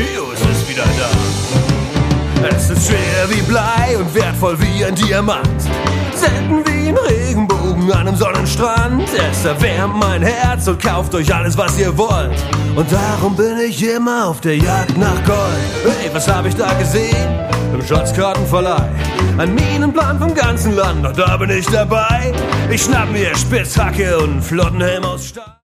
Pius ist wieder da. Es ist schwer wie Blei und wertvoll wie ein Diamant. Selten wie ein Regenbogen an einem Sonnenstrand. Es erwärmt mein Herz und kauft euch alles, was ihr wollt. Und darum bin ich immer auf der Jagd nach Gold. Hey, was hab ich da gesehen? Im Schatzkartenverleih. Ein Minenplan vom ganzen Land, doch da bin ich dabei. Ich schnapp mir Spitzhacke und einen Flottenhelm aus Stahl.